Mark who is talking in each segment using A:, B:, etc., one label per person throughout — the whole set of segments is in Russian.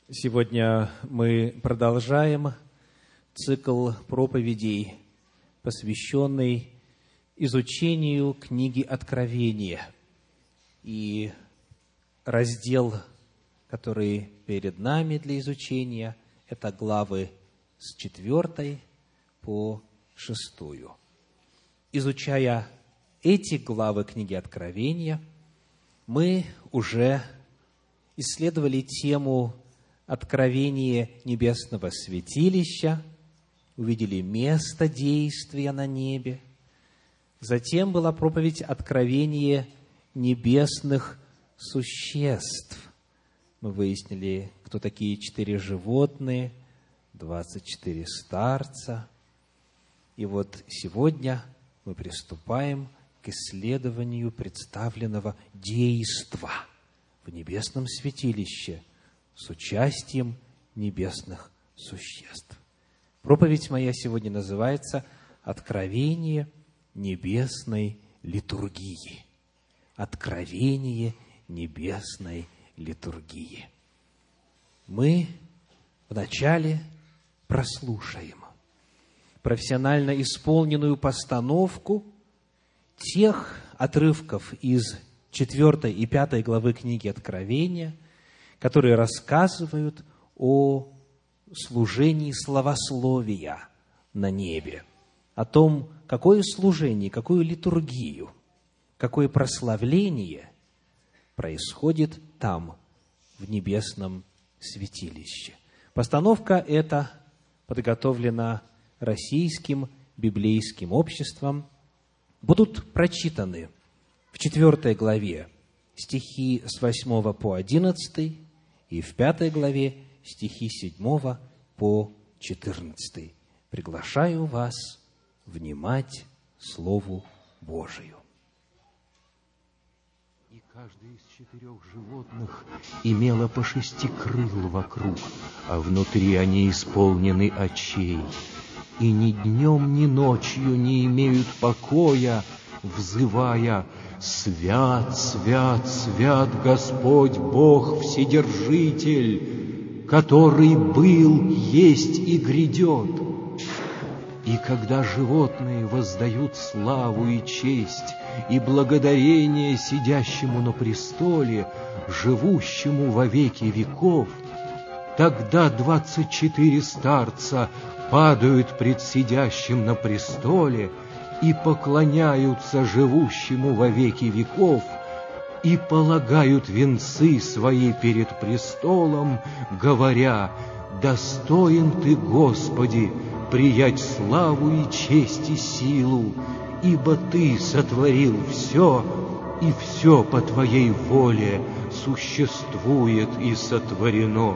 A: Сегодня мы продолжаем цикл проповедей, посвященный изучению книги Откровения. И раздел, который перед нами для изучения, это главы с 4 по 6. Изучая эти главы книги Откровения, мы уже исследовали тему откровения небесного святилища, увидели место действия на небе. Затем была проповедь откровения небесных существ. Мы выяснили, кто такие 4 животные, 24 старца. И вот сегодня мы приступаем к исследованию представленного действа в небесном святилище с участием небесных существ. Проповедь моя сегодня называется «Откровение небесной литургии». Откровение небесной литургии. Мы вначале прослушаем профессионально исполненную постановку тех отрывков из 4 и 5 главы книги Откровения, которые рассказывают о служении славословия на небе, о том, какое служение, какую литургию, какое прославление происходит там, в небесном святилище. Постановка эта подготовлена Российским библейским обществом. Будут прочитаны в 4 главе стихи с 8 по 11 и в 5 главе стихи с 7 по 14. Приглашаю вас внимать Слову Божию.
B: И каждое из 4 животных имело по 6 крыл вокруг, а внутри они исполнены очей. И ни днем, ни ночью не имеют покоя, взывая: «Свят, свят, свят Господь Бог Вседержитель, который был, есть и грядет». И когда животные воздают славу и честь и благодарение сидящему на престоле, живущему во веки веков, тогда 24 старца падают пред сидящим на престоле и поклоняются живущему во веки веков и полагают венцы свои перед престолом, говоря: «Достоин Ты, Господи, приять славу и честь и силу, ибо Ты сотворил все, и все по Твоей воле существует и сотворено».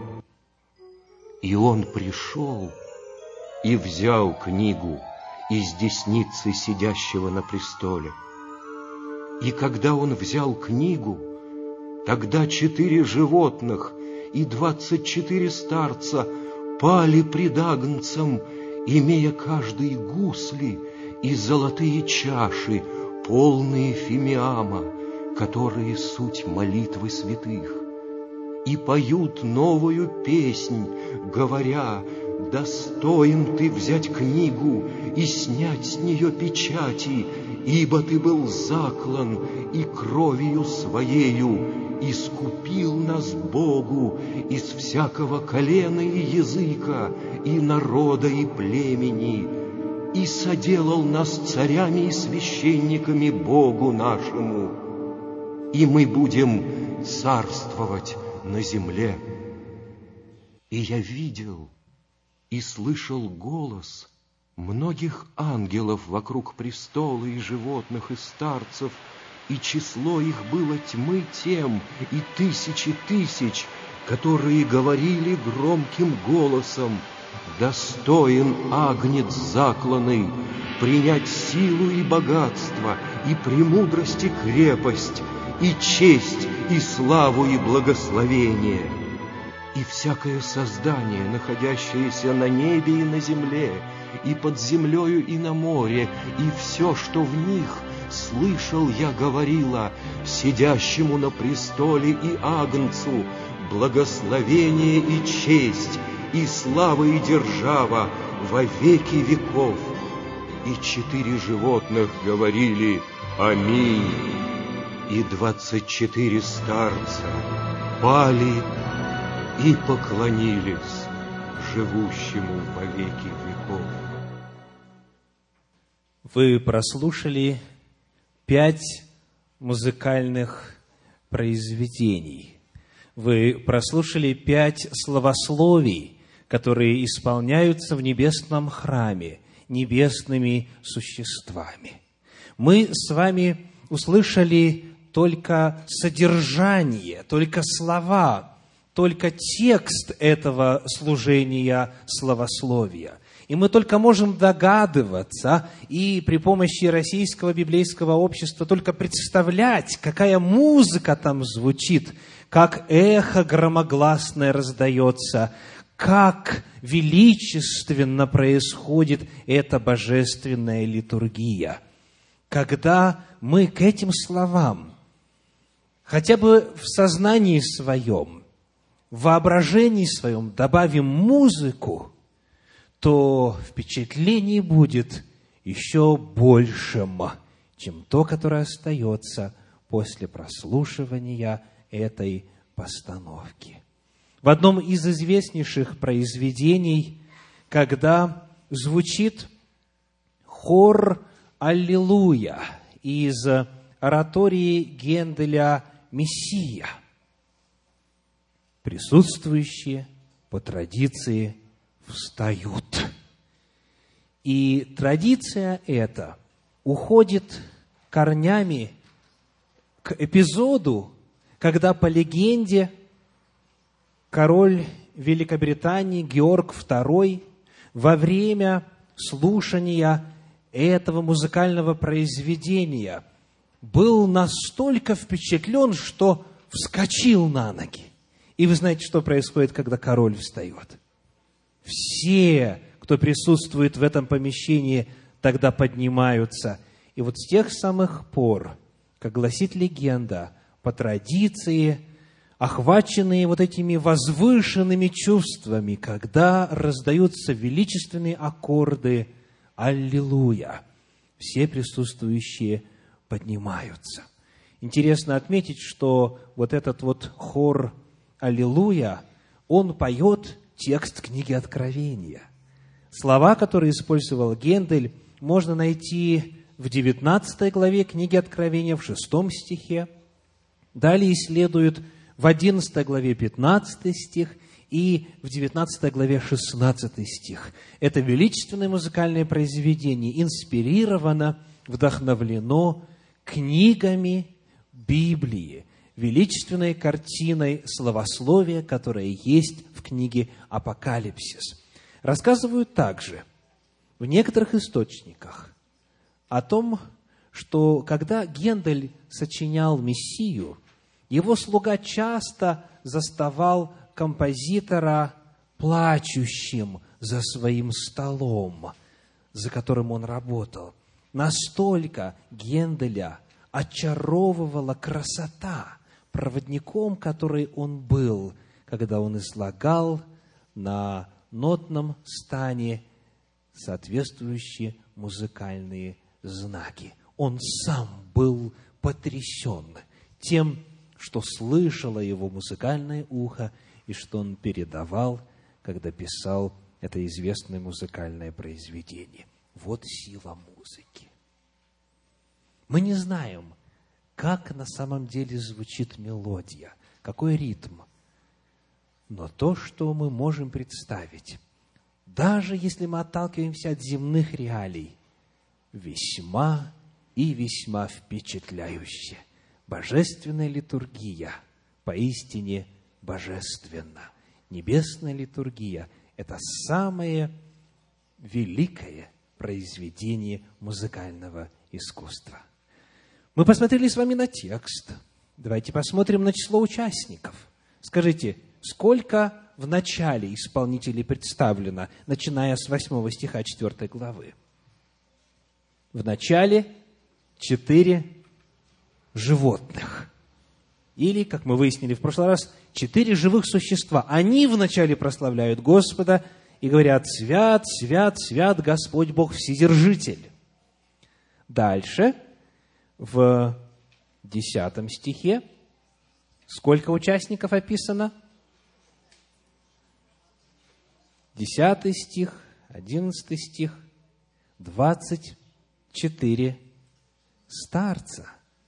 B: И он пришел и взял книгу из десницы сидящего на престоле. И когда он взял книгу, тогда 4 животных и 24 старца пали пред Агнцем, имея каждый гусли и золотые чаши, полные фимиама, которые суть молитвы святых, и поют новую песнь, говоря: «Достоин Ты взять книгу и снять с нее печати, ибо Ты был заклан, и кровью Своею искупил нас Богу из всякого колена и языка, и народа, и племени, и соделал нас царями и священниками Богу нашему, и мы будем царствовать на земле». И я видел и слышал голос многих ангелов вокруг престола и животных и старцев, и число их было тьмы тем и тысячи тысяч, которые говорили громким голосом: «Достоин Агнец закланный принять силу и богатство, и премудрость и крепость, и честь, и славу, и благословение». И всякое создание, находящееся на небе и на земле, и под землею и на море, и все, что в них, слышал я, говорила сидящему на престоле и Агнцу: благословение и честь, и слава и держава во веки веков. И 4 животных говорили «Аминь». И 24 старца пали и поклонились живущему во веки веков.
A: Вы прослушали 5 музыкальных произведений. Вы прослушали 5 словословий, которые исполняются в небесном храме небесными существами. Мы с вами услышали только содержание, только слова, только текст этого служения словословия. И мы только можем догадываться и при помощи Российского библейского общества только представлять, какая музыка там звучит, как эхо громогласное раздается, как величественно происходит эта божественная литургия. Когда мы к этим словам хотя бы в сознании своем, в воображении своем добавим музыку, то впечатление будет еще большим, чем то, которое остается после прослушивания этой постановки. В одном из известнейших произведений, когда звучит хор «Аллилуйя» из оратории Генделя «Мессия», присутствующие по традиции встают. И традиция эта уходит корнями к эпизоду, когда по легенде король Великобритании Георг II во время слушания этого музыкального произведения был настолько впечатлен, что вскочил на ноги. И вы знаете, что происходит, когда король встает? Все, кто присутствует в этом помещении, тогда поднимаются. И вот с тех самых пор, как гласит легенда, по традиции, охваченные вот этими возвышенными чувствами, когда раздаются величественные аккорды «Аллилуйя», все присутствующие поднимаются. Интересно отметить, что вот этот вот хор «Аллилуйя», он поет текст книги Откровения. Слова, которые использовал Гендель, можно найти в 19 главе книги Откровения, в 6 стихе. Далее следует в 11 главе 15 стих и в 19 главе 16 стих. Это величественное музыкальное произведение инспирировано, вдохновлено книгами Библии, величественной картиной словословия, которая есть в книге Апокалипсис. Рассказывают также в некоторых источниках о том, что когда Гендель сочинял «Мессию», его слуга часто заставал композитора плачущим за своим столом, за которым он работал. Настолько Генделя очаровывала красота, проводником, который он был, когда он излагал на нотном стане соответствующие музыкальные знаки. Он сам был потрясен тем, что слышало его музыкальное ухо и что он передавал, когда писал это известное музыкальное произведение. Вот сила музыки. Мы не знаем, как на самом деле звучит мелодия, какой ритм. Но то, что мы можем представить, даже если мы отталкиваемся от земных реалий, весьма и весьма впечатляюще. Божественная литургия поистине божественна. Небесная литургия – это самое великое произведение музыкального искусства. Мы посмотрели с вами на текст. Давайте посмотрим на число участников. Скажите, сколько в начале исполнителей представлено, начиная с 8 стиха 4 главы? В начале 4 животных. Или, как мы выяснили в прошлый раз, 4 живых существа. Они вначале прославляют Господа и говорят: «Свят, свят, свят Господь Бог Вседержитель». Дальше, в 10 стихе, сколько участников описано? 10 стих, 11 стих, 24 старца.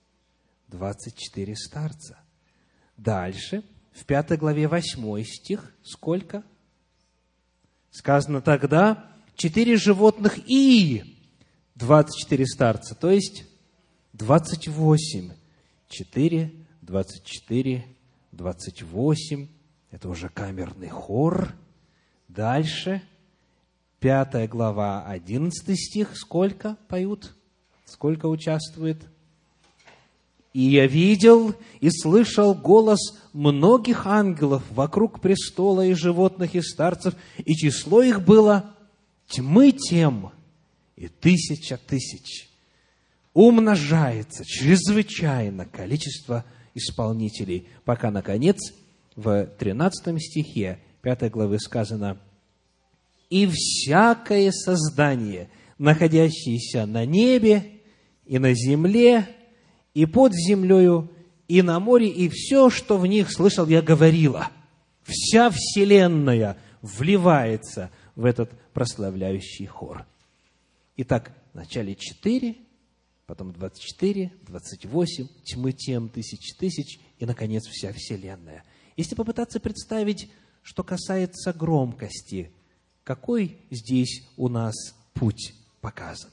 A: 24 старца. Дальше, в 5 главе 8 стих, сколько? Сказано: «Тогда 4 животных и 24 старца», то есть 28. 4, 24, 28. Это уже камерный хор. Дальше, 5 глава, 11 стих. Сколько поют? Сколько участвует? «И я видел и слышал голос многих ангелов вокруг престола и животных и старцев, и число их было тьмы тем и 1000 тысяч». Умножается чрезвычайно количество исполнителей, пока, наконец, в 13 стихе 5 главы сказано: «И всякое создание, находящееся на небе и на земле, и под землею, и на море, и все, что в них слышал, я говорила». Вся вселенная вливается в этот прославляющий хор. Итак, вначале 4, потом 24, 28, тьмы тем, 1000 тысяч, и, наконец, вся вселенная. Если попытаться представить, что касается громкости, какой здесь у нас путь показан?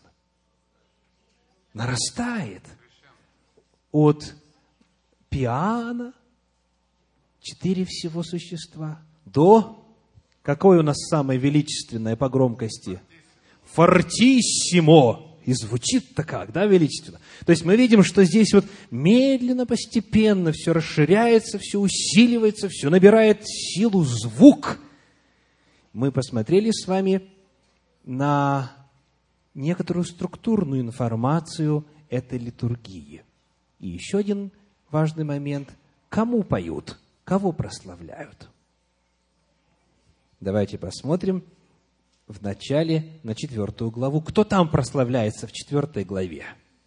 A: Нарастает. От пиано, 4 всего существа, до, какое у нас самое величественное по громкости? Фортиссимо. И звучит-то как, да, величественно? То есть мы видим, что здесь вот медленно, постепенно все расширяется, все усиливается, все набирает силу звук. Мы посмотрели с вами на некоторую структурную информацию этой литургии. И еще один важный момент. Кому поют? Кого прославляют? Давайте посмотрим в начале на 4 главу. Кто там прославляется в 4 главе?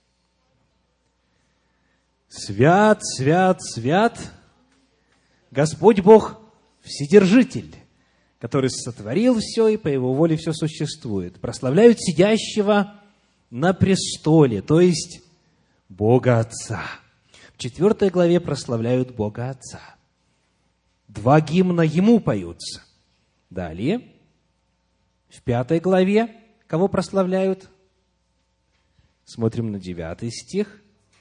A: «Свят, свят, свят, Господь Бог Вседержитель, который сотворил все, и по Его воле все существует». Прославляют сидящего на престоле, то есть Бога Отца. В 4 главе прославляют Бога Отца. 2 гимна Ему поются. Далее, в 5 главе кого прославляют? Смотрим на 9 стих.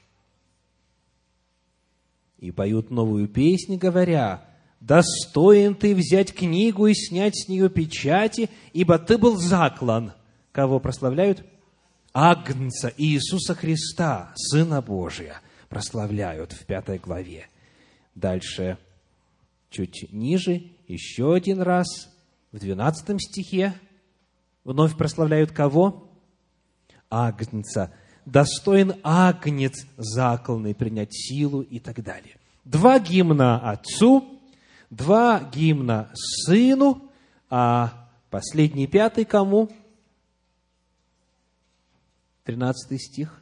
A: «И поют новую песнь, говоря: достоин ты взять книгу и снять с нее печати, ибо ты был заклан». Кого прославляют? Агнца Иисуса Христа, Сына Божия, прославляют в 5 главе. Дальше, чуть ниже, еще один раз, в 12 стихе, вновь прославляют кого? Агнца. Достоин Агнец закланный принять силу и так далее. 2 гимна Отцу, 2 гимна Сыну, а последний 5 кому? 13 стих.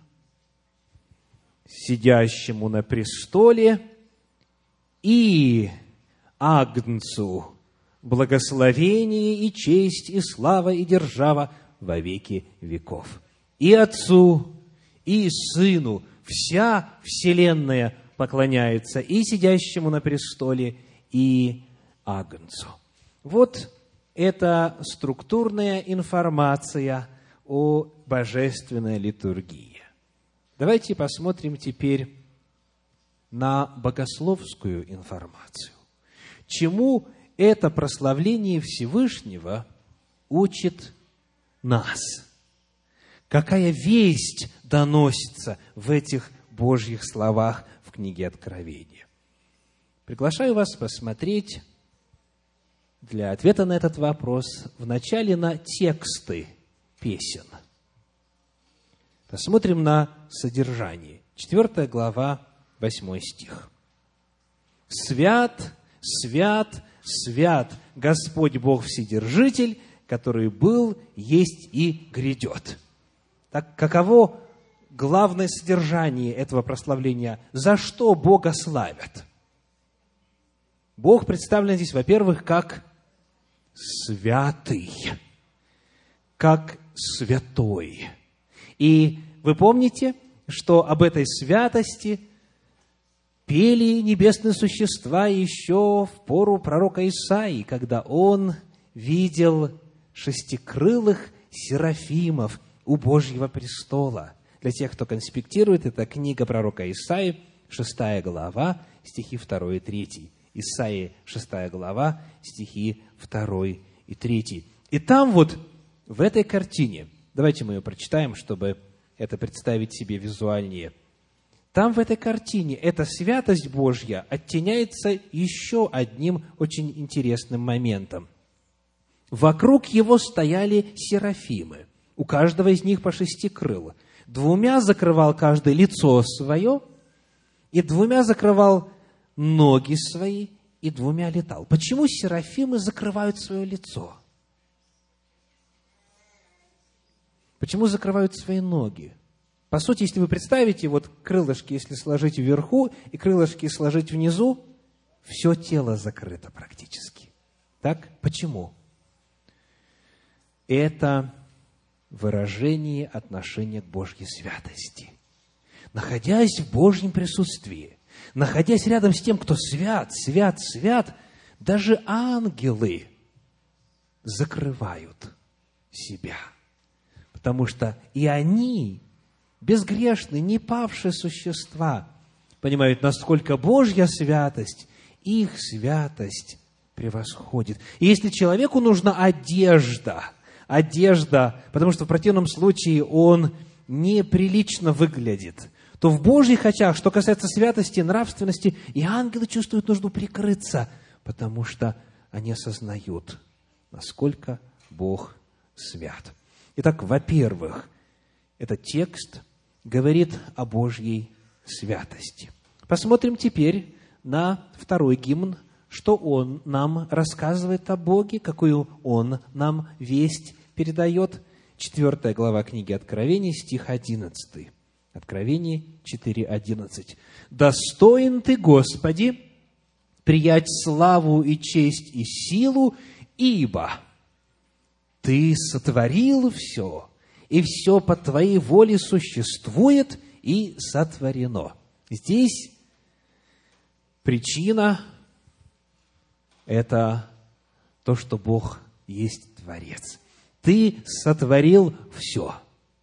A: Сидящему на престоле и Агнцу благословение и честь и слава и держава во веки веков. И Отцу, и Сыну вся вселенная поклоняется и сидящему на престоле, и Агнцу. Вот это структурная информация о божественной литургии. Давайте посмотрим теперь на богословскую информацию. Чему это прославление Всевышнего учит нас? Какая весть доносится в этих Божьих словах в книге Откровения? Приглашаю вас посмотреть для ответа на этот вопрос вначале на тексты песен. Посмотрим на содержание. 4 глава, 8 стих. «Свят, свят, свят Господь Бог Вседержитель, который был, есть и грядет». Так каково главное содержание этого прославления? За что Бога славят? Бог представлен здесь, во-первых, как святый, как святой. И вы помните, что об этой святости пели небесные существа еще в пору пророка Исаии, когда он видел шестикрылых серафимов у Божьего престола. Для тех, кто конспектирует, это книга пророка Исаии, 6 глава, стихи 2 и 3. Исаии, 6 глава, стихи 2 и 3. И там вот, в этой картине, давайте мы ее прочитаем, чтобы это представить себе визуальнее. Там в этой картине эта святость Божья оттеняется еще одним очень интересным моментом. Вокруг его стояли серафимы, у каждого из них по 6 крыл. 2 закрывал каждое лицо свое, и 2 закрывал ноги свои, и 2 летал. Почему серафимы закрывают свое лицо? Почему закрывают свои ноги? По сути, если вы представите, вот крылышки, если сложить вверху, и крылышки сложить внизу, все тело закрыто практически. Так? Почему? Это выражение отношения к Божьей святости. Находясь в Божьем присутствии, находясь рядом с тем, кто свят, свят, свят, даже ангелы закрывают себя. Потому что и они, безгрешные, не павшие существа, понимают, насколько Божья святость, их святость превосходит. И если человеку нужна одежда, потому что в противном случае он неприлично выглядит, то в Божьих очах, что касается святости, нравственности, и ангелы чувствуют нужду прикрыться, потому что они осознают, насколько Бог свят. Итак, во-первых, этот текст говорит о Божьей святости. Посмотрим теперь на второй гимн, что он нам рассказывает о Боге, какую он нам весть передает. 4 глава книги Откровения, стих 11. Откровение 4:11. «Достоин Ты, Господи, приять славу и честь и силу, ибо Ты сотворил все, и все по Твоей воле существует и сотворено». Здесь причина – это то, что Бог есть Творец. Ты сотворил все.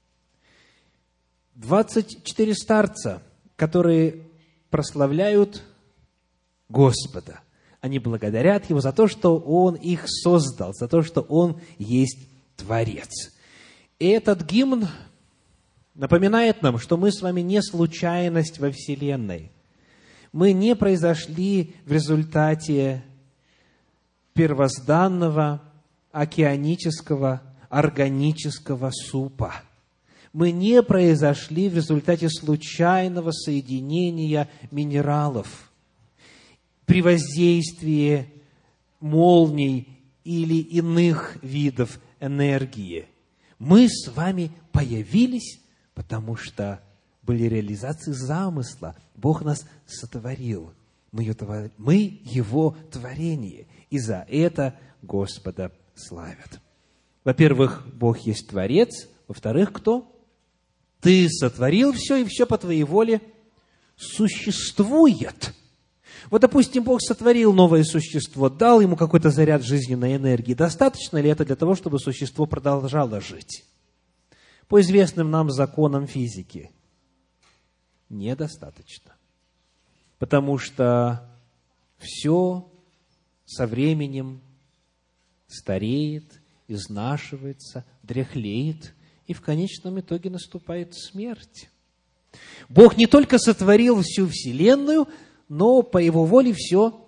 A: 24 старца, которые прославляют Господа, они благодарят Его за то, что Он их создал, за то, что Он есть Творец. И этот гимн напоминает нам, что мы с вами не случайность во Вселенной. Мы не произошли в результате первозданного, океанического, органического супа. Мы не произошли в результате случайного соединения минералов, при воздействии молний или иных видов энергии. Мы с вами появились, потому что были реализации замысла. Бог нас сотворил. Мы Его творение. И за это Господа славят. Во-первых, Бог есть Творец. Во-вторых, кто? Ты сотворил все, и все по Твоей воле существует. Вот, допустим, Бог сотворил новое существо, дал ему какой-то заряд жизненной энергии. Достаточно ли это для того, чтобы существо продолжало жить? По известным нам законам физики, недостаточно. Потому что все со временем стареет, изнашивается, дряхлеет, и в конечном итоге наступает смерть. Бог не только сотворил всю Вселенную, но по Его воле все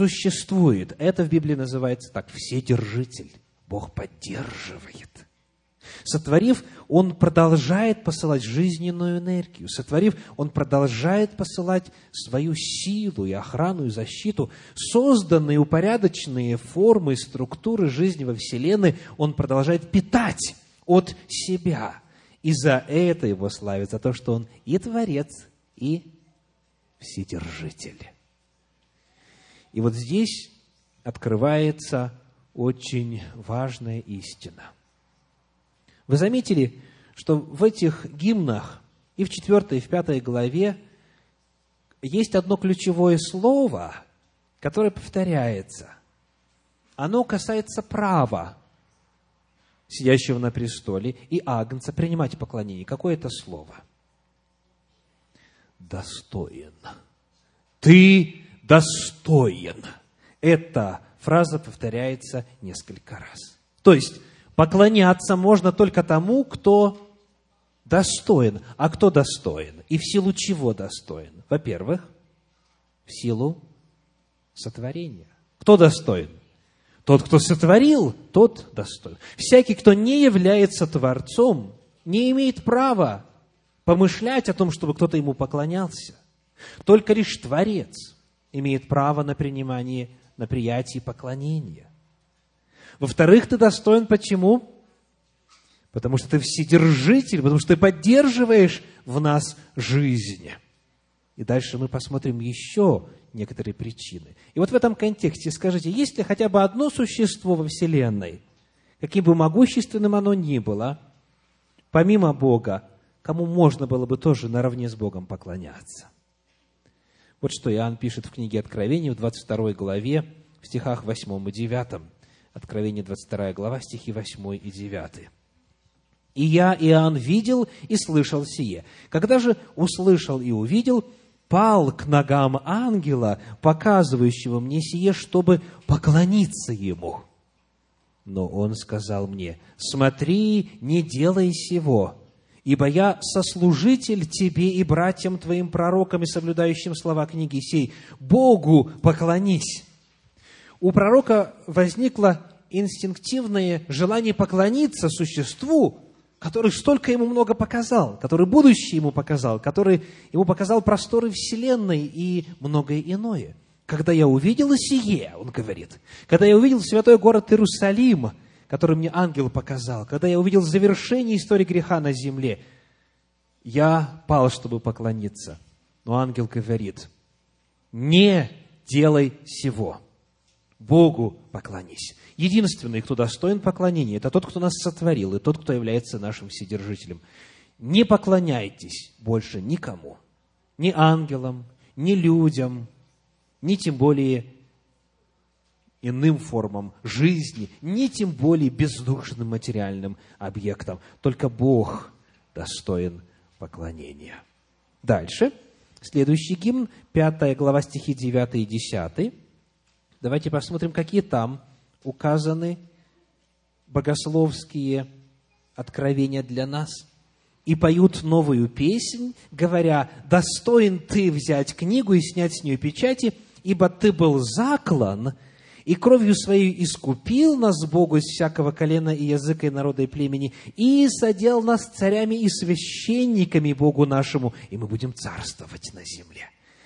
A: существует. Это в Библии называется так: Вседержитель. Бог поддерживает. Сотворив, Он продолжает посылать жизненную энергию. Сотворив, Он продолжает посылать свою силу и охрану, и защиту. Созданные упорядоченные формы и структуры жизни во Вселенной Он продолжает питать от себя. И за это Его славят, за то, что Он и Творец, и Вседержитель. И вот здесь открывается очень важная истина. Вы заметили, что в этих гимнах и в 4, и в 5 главе есть одно ключевое слово, которое повторяется. Оно касается права сидящего на престоле и Агнца принимать поклонение. Какое это слово? Достоин. Ты достоин. Эта фраза повторяется несколько раз. То есть, поклоняться можно только тому, кто достоин. А кто достоин? И в силу чего достоин? Во-первых, в силу сотворения. Кто достоин? Тот, кто сотворил, тот достоин. Всякий, кто не является Творцом, не имеет права помышлять о том, чтобы кто-то ему поклонялся. Только лишь Творец имеет право на принимание, на приятие поклонения. Во-вторых, ты достоин почему? Потому что ты вседержитель, потому что ты поддерживаешь в нас жизнь. И дальше мы посмотрим еще некоторые причины. И вот в этом контексте скажите, есть ли хотя бы одно существо во Вселенной, каким бы могущественным оно ни было, помимо Бога, кому можно было бы тоже наравне с Богом поклоняться? Вот что Иоанн пишет в книге Откровения в 22 главе, в стихах 8 и 9. Откровение, 22 глава, стихи 8 и 9. «И я, Иоанн, видел и слышал сие. Когда же услышал и увидел, пал к ногам ангела, показывающего мне сие, чтобы поклониться ему. Но он сказал мне: смотри, не делай сего, ибо я сослужитель тебе и братьям твоим пророкам и соблюдающим слова книги сей. Богу поклонись». У пророка возникло инстинктивное желание поклониться существу, который столько ему много показал, который будущее ему показал, который ему показал просторы Вселенной и многое иное. «Когда я увидел сие», он говорит, «когда я увидел святой город Иерусалим, который мне ангел показал, когда я увидел завершение истории греха на земле, я пал, чтобы поклониться». Но ангел говорит: «Не делай сего, Богу поклонись». Единственный, кто достоин поклонения, это тот, кто нас сотворил, и тот, кто является нашим Вседержителем. Не поклоняйтесь больше никому, ни ангелам, ни людям, ни тем более иным формам жизни, ни тем более бездушным материальным объектам. Только Бог достоин поклонения. Дальше, следующий гимн, 5 глава, стихи 9 и 10. Давайте посмотрим, какие там указаны богословские откровения для нас. «И поют новую песнь, говоря: достоин ты взять книгу и снять с нее печати, ибо ты был заклан, и кровью своей искупил нас Богу из всякого колена и языка, и народа, и племени, и соделал нас царями и священниками Богу нашему, и мы будем царствовать на земле».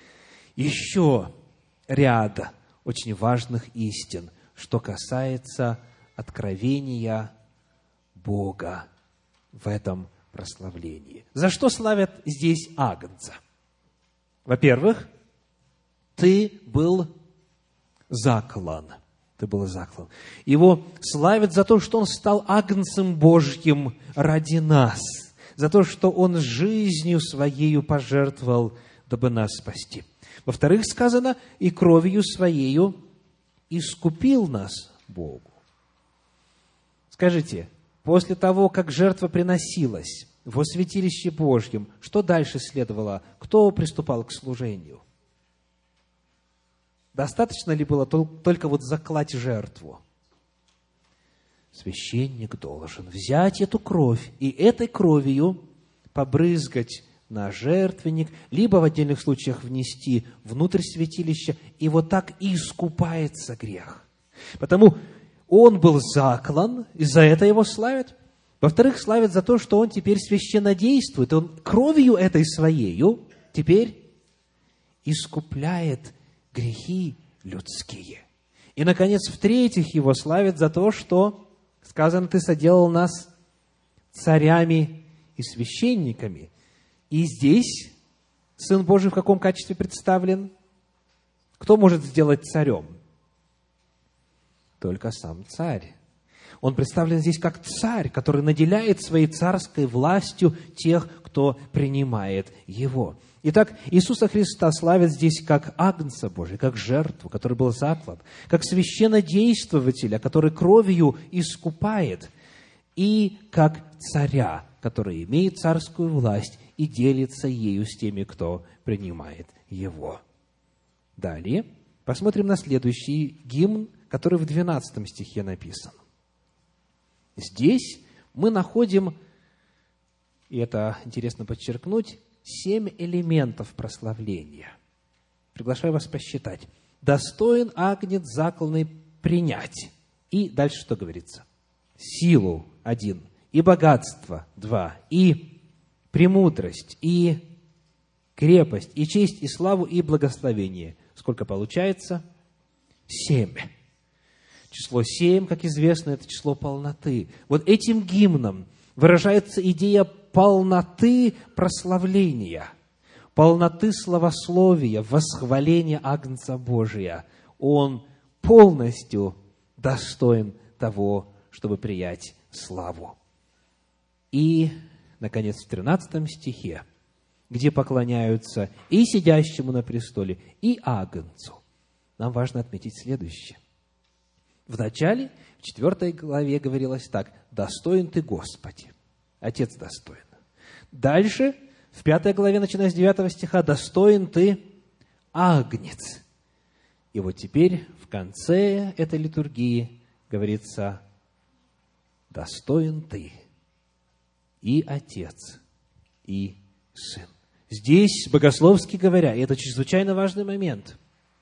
A: Еще ряд очень важных истин, что касается откровения Бога в этом прославлении. За что славят здесь Агнца? Во-первых, ты был заклан. Ты был заклан. Его славят за то, что он стал Агнцем Божьим ради нас, за то, что он жизнью своею пожертвовал, дабы нас спасти. Во-вторых, сказано: и кровью своею искупил нас Богу. Скажите, после того, как жертва приносилась во святилище Божьем, что дальше следовало? Кто приступал к служению? Достаточно ли было только вот заклать жертву? Священник должен взять эту кровь и этой кровью побрызгать на жертвенник, либо в отдельных случаях внести внутрь святилища, и вот так и искупается грех. Потому он был заклан, и за это его славят, Во-вторых, славят за то, что Он теперь священно действует. Он кровью этой Своею теперь искупляет грехи людские. И, наконец, в-третьих, Его славят за то, что, сказано, Ты соделал нас царями и священниками. И здесь Сын Божий в каком качестве представлен? Кто может сделать царем? Только сам царь. Он представлен здесь как царь, который наделяет своей царской властью тех, кто принимает Его. Итак, Иисуса Христа славят здесь как Агнца Божия, как жертву, который был заклан, как священнодействователя, который кровью искупает, и как царя, который имеет царскую власть и делится ею с теми, кто принимает Его. Далее посмотрим на следующий гимн, который в 12 стихе написан. Здесь мы находим, и это интересно подчеркнуть, 7 элементов прославления. Приглашаю вас посчитать. Достоин агнец закланный принять. И дальше что говорится? Силу 1, и богатство 2, и премудрость, и крепость, и честь, и славу, и благословение. Сколько получается? 7. Число 7, как известно, это число полноты. Вот этим гимном выражается идея полноты прославления, полноты славословия, восхваления Агнца Божия. Он полностью достоин того, чтобы принять славу. И, наконец, в 13 стихе, где поклоняются и сидящему на престоле, и Агнцу, нам важно отметить следующее. Вначале, в 4 главе говорилось так: «Достоин Ты, Господи». Отец достоин. Дальше, в 5 главе, начиная с 9 стиха, «Достоин Ты, Агнец». И вот теперь, в конце этой литургии, говорится: «Достоин Ты, и Отец, и Сын». Здесь, богословски говоря, и это чрезвычайно важный момент,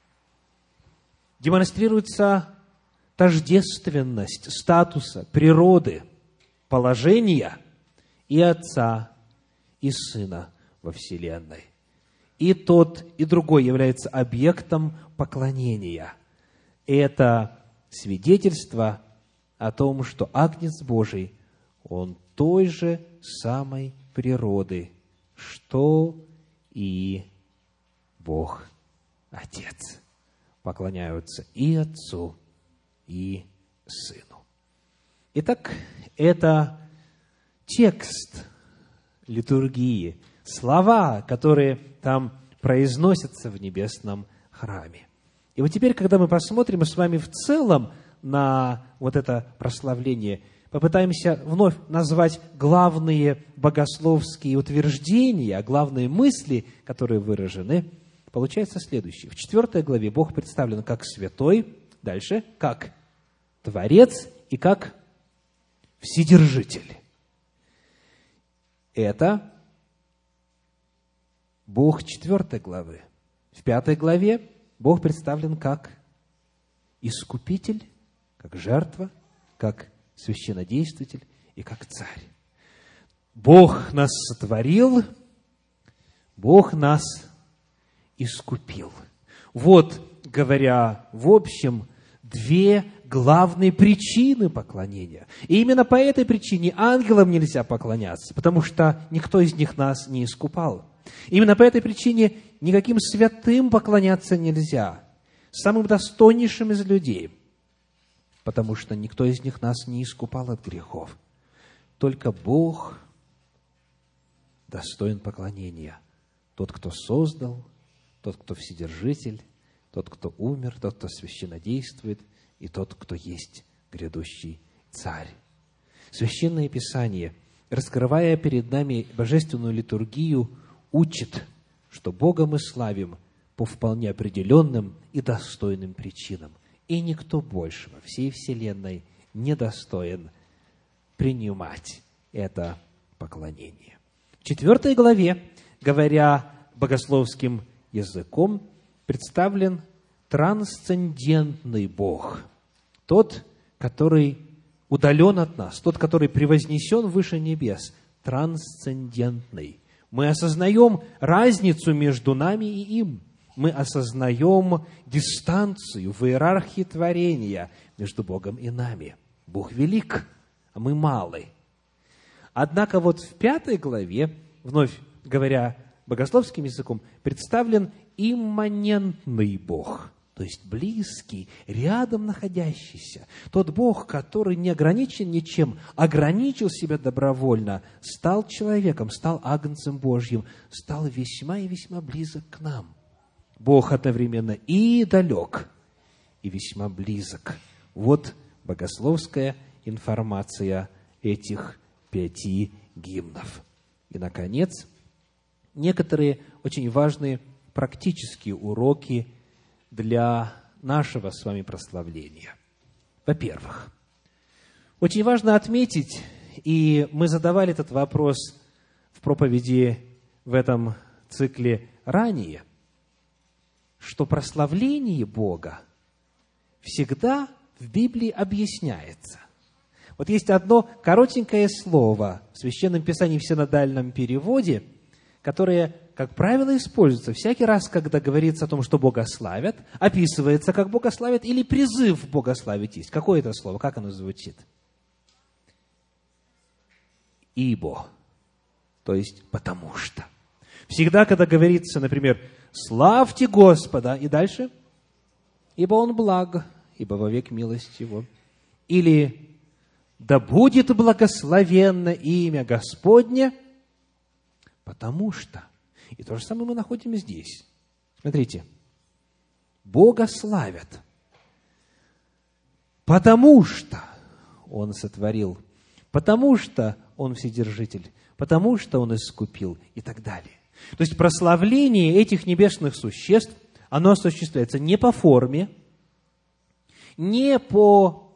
A: демонстрируется тождественность статуса, природы, положения и Отца, и Сына во вселенной. И тот, и другой является объектом поклонения. Это свидетельство о том, что Агнец Божий, Он той же самой природы, что и Бог Отец. Поклоняются и Отцу, и Сыну. Итак, это текст литургии, слова, которые там произносятся в небесном храме. И вот теперь, когда мы посмотрим с вами в целом на вот это прославление, попытаемся вновь назвать главные богословские утверждения, главные мысли, которые выражены, получается следующее. В 4 главе Бог представлен как святой, дальше как Творец и как Вседержитель. Это Бог 4 главы. В 5 главе Бог представлен как Искупитель, как жертва, как священнодействитель и как царь. Бог нас сотворил, Бог нас искупил. Вот, говоря в общем, 2 главные причины поклонения. И именно по этой причине ангелам нельзя поклоняться, потому что никто из них нас не искупал. Именно по этой причине никаким святым поклоняться нельзя, самым достойнейшим из людей, потому что никто из них нас не искупал от грехов. Только Бог достоин поклонения. Тот, кто создал, тот, кто Вседержитель, тот, кто умер, тот, кто священнодействует, и тот, кто есть грядущий Царь. Священное Писание, раскрывая перед нами божественную литургию, учит, что Бога мы славим по вполне определенным и достойным причинам. И никто больше во всей вселенной не достоин принимать это поклонение. В 4 главе, говоря богословским языком, представлен трансцендентный Бог, тот, который удален от нас, тот, который превознесен выше небес, трансцендентный. Мы осознаем разницу между нами и им. Мы осознаем дистанцию в иерархии творения между Богом и нами. Бог велик, а мы малы. Однако вот в 5 главе, вновь говоря богословским языком, представлен имманентный Бог, то есть близкий, рядом находящийся. Тот Бог, который не ограничен ничем, ограничил себя добровольно, стал человеком, стал агнцем Божьим, стал весьма и весьма близок к нам. Бог одновременно и далек, и весьма близок. Вот богословская информация этих 5 гимнов. И, наконец, некоторые очень важные практические уроки для нашего с вами прославления. Во-первых, очень важно отметить, и мы задавали этот вопрос в проповеди в этом цикле ранее, что прославление Бога всегда в Библии объясняется. Вот есть одно коротенькое слово в Священном Писании в синодальном переводе, которое, как правило, используется всякий раз, когда говорится о том, что Бога славят, описывается, как Бога славят, или призыв Бога славить есть. Какое это слово? Как оно звучит? Ибо, то есть потому что. Всегда, когда говорится, например, «Славьте Господа», и дальше «Ибо Он благ, ибо вовек милость Его». Или «Да будет благословенно имя Господне», потому что. И то же самое мы находим здесь. Смотрите. Бога славят, потому что Он сотворил, потому что Он вседержитель, потому что Он искупил и так далее. То есть прославление этих небесных существ, оно осуществляется не по форме, не по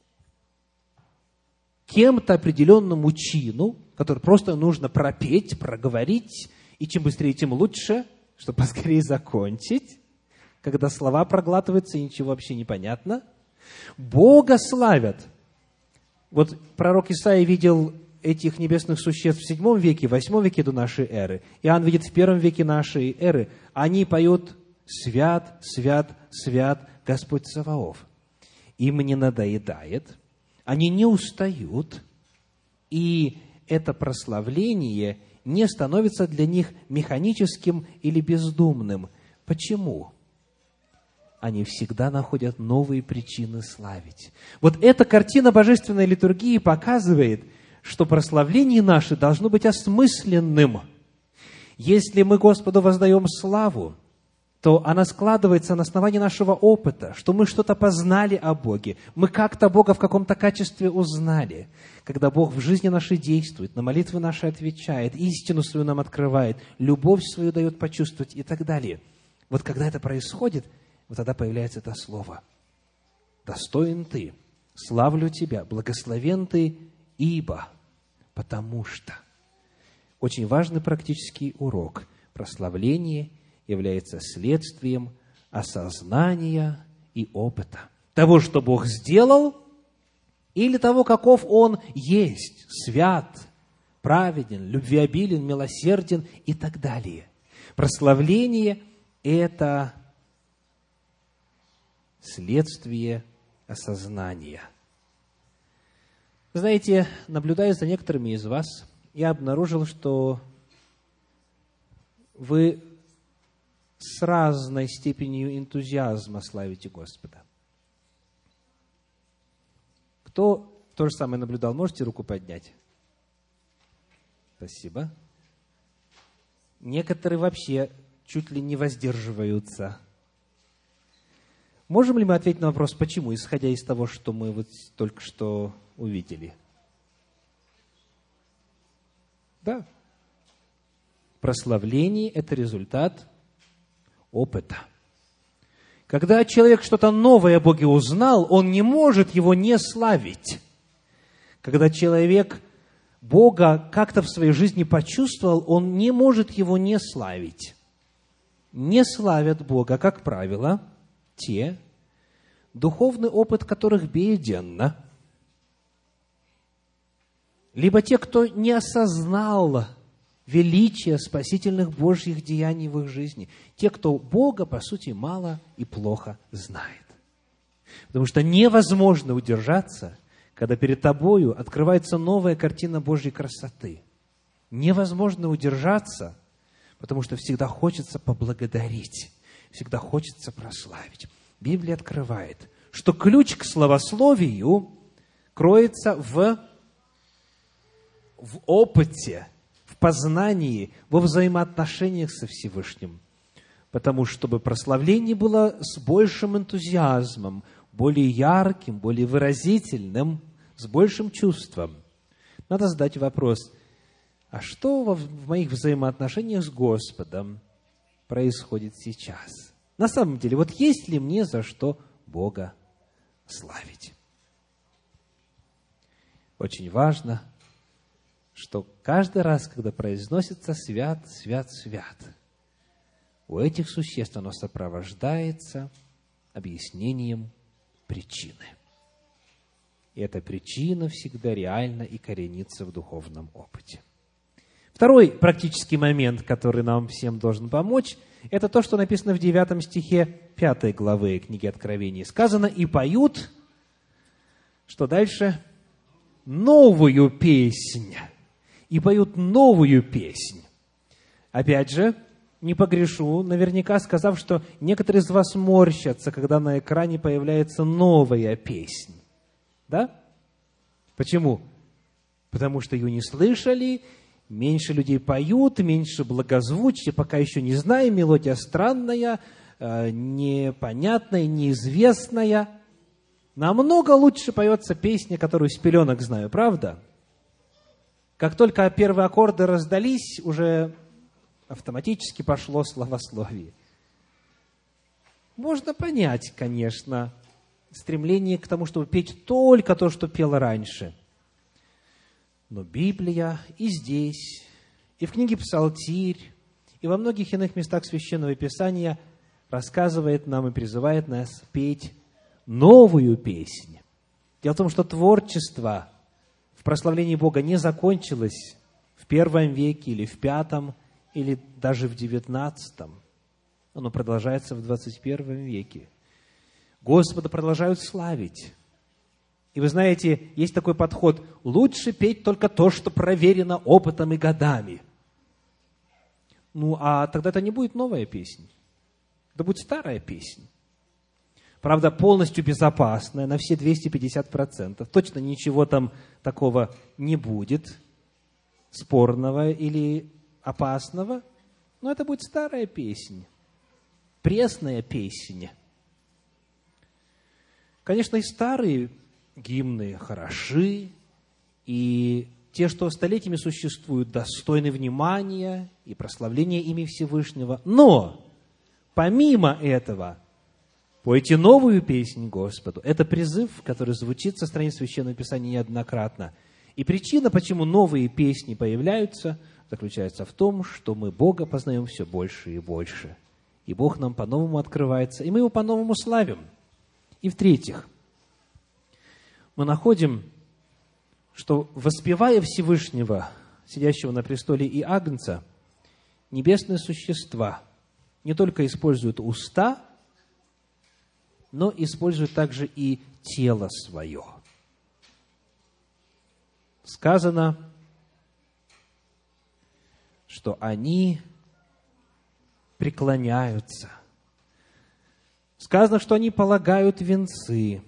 A: кем-то определенному чину, который просто нужно пропеть, проговорить, и чем быстрее, тем лучше, чтобы поскорее закончить, когда слова проглатываются и ничего вообще не понятно. Бога славят. Вот пророк Исаия видел этих небесных существ в 7 веке, в 8 веке до нашей эры. Иоанн видит в 1 веке нашей эры. Они поют «Свят, свят, свят Господь Саваоф». Им не надоедает, они не устают, и это прославление не становится для них механическим или бездумным. Почему? Они всегда находят новые причины славить. Вот эта картина божественной литургии показывает, что прославление наше должно быть осмысленным. Если мы Господу воздаем славу, то она складывается на основании нашего опыта, что мы что-то познали о Боге, мы как-то Бога в каком-то качестве узнали. Когда Бог в жизни нашей действует, на молитвы наши отвечает, истину свою нам открывает, любовь свою дает почувствовать и так далее. Вот когда это происходит, вот тогда появляется это слово. «Достоин ты, славлю тебя, благословен ты, ибо, потому что». Очень важный практический урок. Прославление является следствием осознания и опыта того, что Бог сделал, или того, каков Он есть, свят, праведен, любвеобилен, милосерден и так далее. Прославление – это следствие осознания. Знаете, наблюдая за некоторыми из вас, я обнаружил, что вы с разной степенью энтузиазма славите Господа. Кто то же самое наблюдал? Можете руку поднять? Спасибо. Некоторые вообще чуть ли не воздерживаются. Можем ли мы ответить на вопрос, почему, исходя из того, что мы вот только что увидели? Да. Прославление – это результат опыта. Когда человек что-то новое о Боге узнал, он не может его не славить. Когда человек Бога как-то в своей жизни почувствовал, он не может его не славить. Не славят Бога, как правило, те, духовный опыт которых беден. либо те, кто не осознал величие спасительных Божьих деяний в их жизни, те, кто Бога, по сути, мало и плохо знает. Потому что невозможно удержаться, когда перед тобою открывается новая картина Божьей красоты. Невозможно удержаться, потому что всегда хочется поблагодарить, всегда хочется прославить. Библия открывает, что ключ к славословию кроется в опыте, в познании, во взаимоотношениях со Всевышним. Потому что, чтобы прославление было с большим энтузиазмом, более ярким, более выразительным, с большим чувством, надо задать вопрос: а что в моих взаимоотношениях с Господом происходит сейчас? На самом деле, вот есть ли мне за что Бога славить? Очень важно, что каждый раз, когда произносится «свят, свят, свят», у этих существ оно сопровождается объяснением причины. И эта причина всегда реальна и коренится в духовном опыте. Второй практический момент, который нам всем должен помочь, это то, что написано в 9 стихе 5 главы книги Откровения. Сказано: «И поют», что дальше? «Новую песнь». И поют новую песнь. Опять же, не погрешу, наверняка сказав, что некоторые из вас морщатся, когда на экране появляется новая песнь. Да? Почему? Потому что ее не слышали, меньше людей поют, меньше благозвучия, пока еще не знаем, мелодия странная, непонятная, неизвестная. Намного лучше поется песня, которую с пеленок знаю, правда? Как только первые аккорды раздались, уже автоматически пошло славословие. Можно понять, конечно, стремление к тому, чтобы петь только то, что пела раньше. Но Библия и здесь, и в книге Псалтирь, и во многих иных местах Священного Писания рассказывает нам и призывает нас петь новую песнь. Дело в том, что творчество в прославлении Бога не закончилось в первом веке или в пятом, или даже в 19. Оно продолжается в 21 веке. Господа продолжают славить. И вы знаете, есть такой подход: лучше петь только то, что проверено опытом и годами. А тогда это не будет новая песня. Это будет старая песня. Правда, полностью безопасная, на все 250%. Точно ничего там такого не будет, спорного или опасного. Но это будет старая песня, пресная песня. Конечно, и старые гимны хороши, и те, что столетиями существуют, достойны внимания и прославления ими Всевышнего. Но, помимо этого, пойте новую песнь Господу. Это призыв, который звучит со страниц Священного Писания неоднократно. И причина, почему новые песни появляются, заключается в том, что мы Бога познаем все больше и больше. И Бог нам по-новому открывается, и мы Его по-новому славим. И в-третьих, мы находим, что, воспевая Всевышнего, сидящего на престоле, и Агнца, небесные существа не только используют уста, но используют также и тело свое. Сказано, что они преклоняются. Сказано, что они полагают венцы.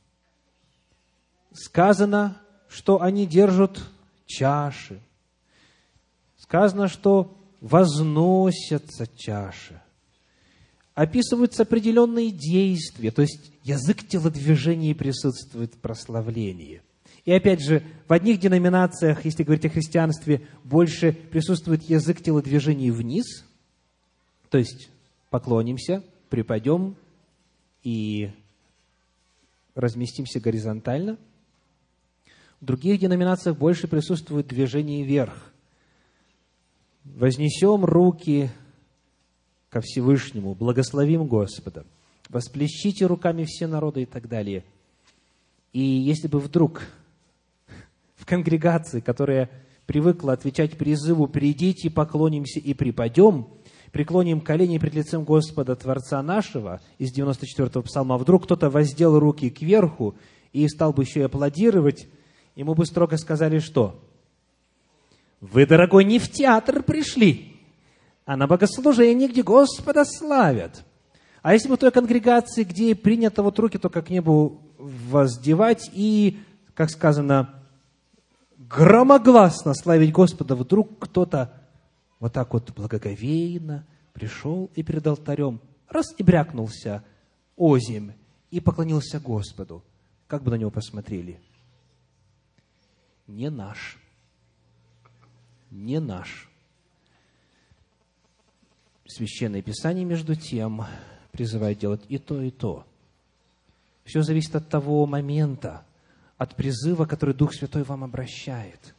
A: Сказано, что они держат чаши. Сказано, что возносятся чаши. Описываются определенные действия, то есть язык телодвижения присутствует в прославлении. И опять же, в одних деноминациях, если говорить о христианстве, больше присутствует язык телодвижений вниз, то есть поклонимся, припадем и разместимся горизонтально. В других деноминациях больше присутствует движение вверх. Вознесем руки ко Всевышнему, благословим Господа, восплещите руками все народы и так далее. И если бы вдруг в конгрегации, которая привыкла отвечать призыву «Придите, поклонимся и припадем», преклоним колени пред лицем Господа, Творца нашего, из 94-го псалма, вдруг кто-то воздел руки кверху и стал бы еще и аплодировать, ему бы строго сказали, что? Вы, дорогой, не в театр пришли, а на богослужение, где Господа славят. А если бы в той конгрегации, где принято вот руки только к небу воздевать и, как сказано, громогласно славить Господа, вдруг кто-то вот так вот благоговейно пришел и перед алтарем раз и брякнулся озимь и поклонился Господу. Как бы на него посмотрели? Не наш. Не наш. Священное Писание, между тем, призывает делать и то, и то. Все зависит от того момента, от призыва, который Дух Святой вам обращает.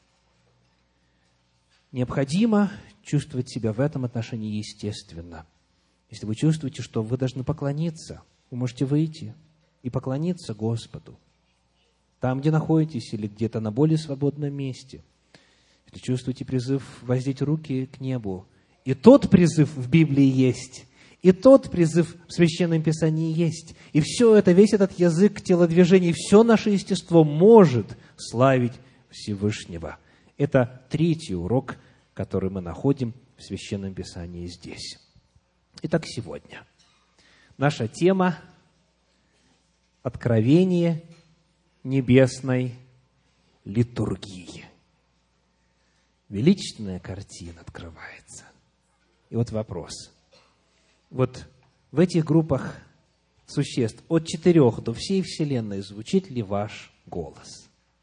A: Необходимо чувствовать себя в этом отношении естественно. Если вы чувствуете, что вы должны поклониться, вы можете выйти и поклониться Господу. Там, где находитесь, или где-то на более свободном месте. Если чувствуете призыв воздеть руки к небу, и тот призыв в Библии есть, и тот призыв в Священном Писании есть. И все это, весь этот язык телодвижений, все наше естество может славить Всевышнего. Это третий урок, который мы находим в Священном Писании здесь. Итак, сегодня наша тема – откровение небесной литургии. Величественная картина открывается. И вот вопрос. Вот в этих группах существ от 4 до всей Вселенной звучит ли ваш голос?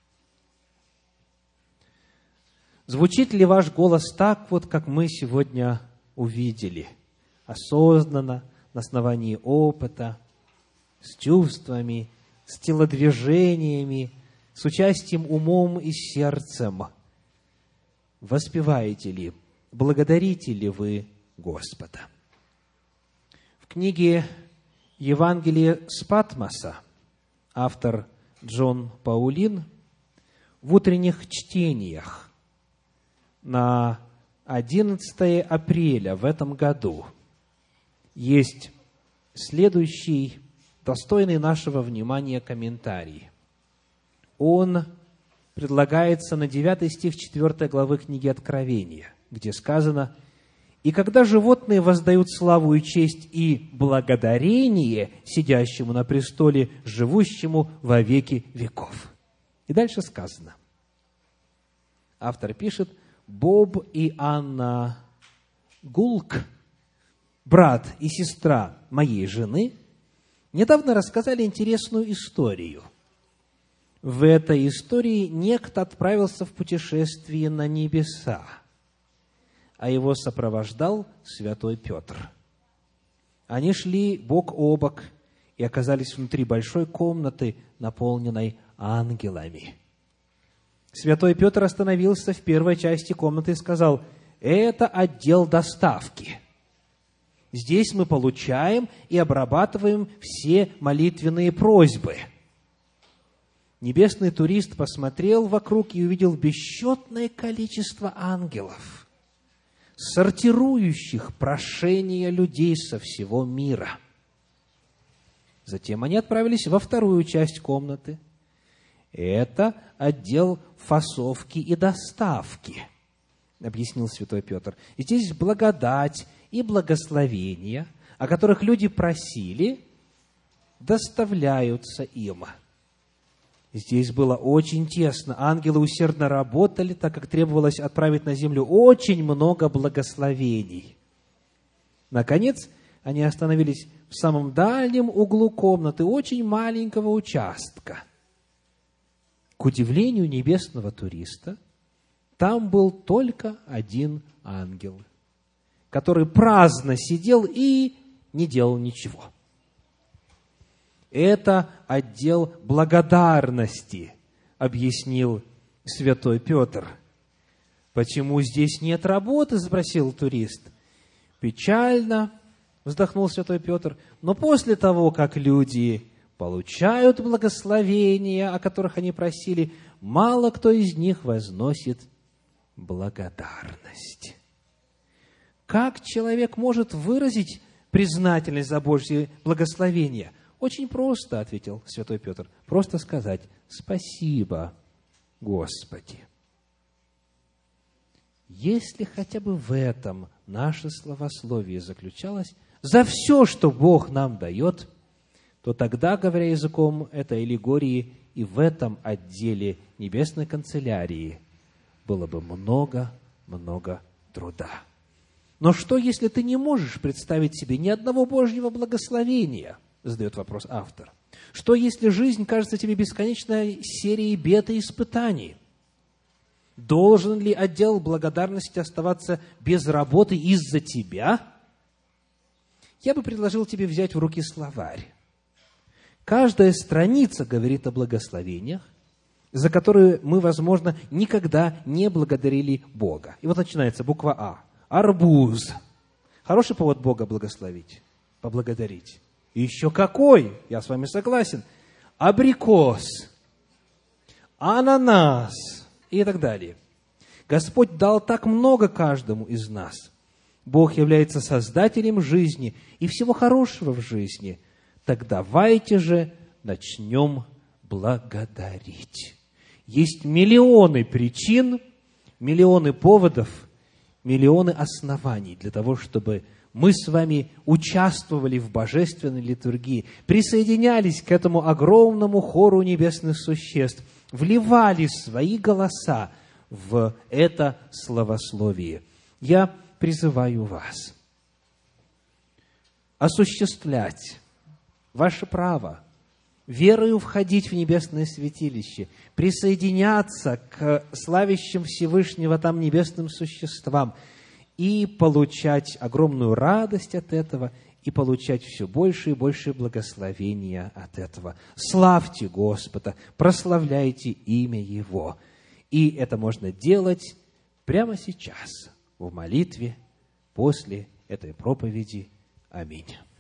A: Звучит ли ваш голос так, вот как мы сегодня увидели? Осознанно, на основании опыта, с чувствами, с телодвижениями, с участием умом и сердцем. Воспеваете ли, благодарите ли вы Господа? В книге «Евангелие с Патмоса» автор Джон Паулин в утренних чтениях на 11 апреля в этом году есть следующий достойный нашего внимания комментарий. Он предлагается на 9 стих 4 главы книги Откровения, где сказано: «И когда животные воздают славу и честь и благодарение сидящему на престоле, живущему во веки веков». И дальше сказано. Автор пишет: Боб и Анна Гулк, брат и сестра моей жены, недавно рассказали интересную историю. В этой истории некто отправился в путешествие на небеса, а его сопровождал святой Петр. Они шли бок о бок и оказались внутри большой комнаты, наполненной ангелами. Святой Петр остановился в первой части комнаты и сказал: «Это отдел доставки. Здесь мы получаем и обрабатываем все молитвенные просьбы». Небесный турист посмотрел вокруг и увидел бесчетное количество ангелов, сортирующих прошения людей со всего мира. Затем они отправились во вторую часть комнаты. Это отдел фасовки и доставки, объяснил святой Петр. И здесь благодать и благословения, о которых люди просили, доставляются им. Здесь было очень тесно. Ангелы усердно работали, так как требовалось отправить на землю очень много благословений. Наконец, они остановились в самом дальнем углу комнаты, очень маленького участка. К удивлению небесного туриста, там был только один ангел, который праздно сидел и не делал ничего. Это отдел благодарности, объяснил святой Петр. «Почему здесь нет работы?» – спросил турист. «Печально», – вздохнул святой Петр, «но после того, как люди получают благословения, о которых они просили, мало кто из них возносит благодарность. Как человек может выразить признательность за Божье благословение? Очень просто, ответил святой Петр, просто сказать: спасибо, Господи. Если хотя бы в этом наше словословие заключалось, за все, что Бог нам дает, то тогда, говоря языком этой аллегории, и в этом отделе небесной канцелярии было бы много труда. Но что, если ты не можешь представить себе ни одного Божьего благословения? Задает вопрос автор. Что, если жизнь кажется тебе бесконечной серией бед и испытаний? Должен ли отдел благодарности оставаться без работы из-за тебя? Я бы предложил тебе взять в руки словарь. Каждая страница говорит о благословениях, за которые мы, возможно, никогда не благодарили Бога. И вот начинается буква А. Арбуз. Хороший повод Бога благословить, поблагодарить. И еще какой, я с вами согласен. Абрикос, ананас и так далее. Господь дал так много каждому из нас. Бог является создателем жизни и всего хорошего в жизни. Так давайте же начнем благодарить. Есть миллионы причин, миллионы поводов, миллионы оснований для того, чтобы мы с вами участвовали в божественной литургии, присоединялись к этому огромному хору небесных существ, вливали свои голоса в это славословие. Я призываю вас осуществлять ваше право верою входить в небесное святилище, присоединяться к славящим Всевышнего там небесным существам и получать огромную радость от этого, и получать все больше и больше благословения от этого. Славьте Господа, прославляйте имя Его. И это можно делать прямо сейчас, в молитве, после этой проповеди. Аминь.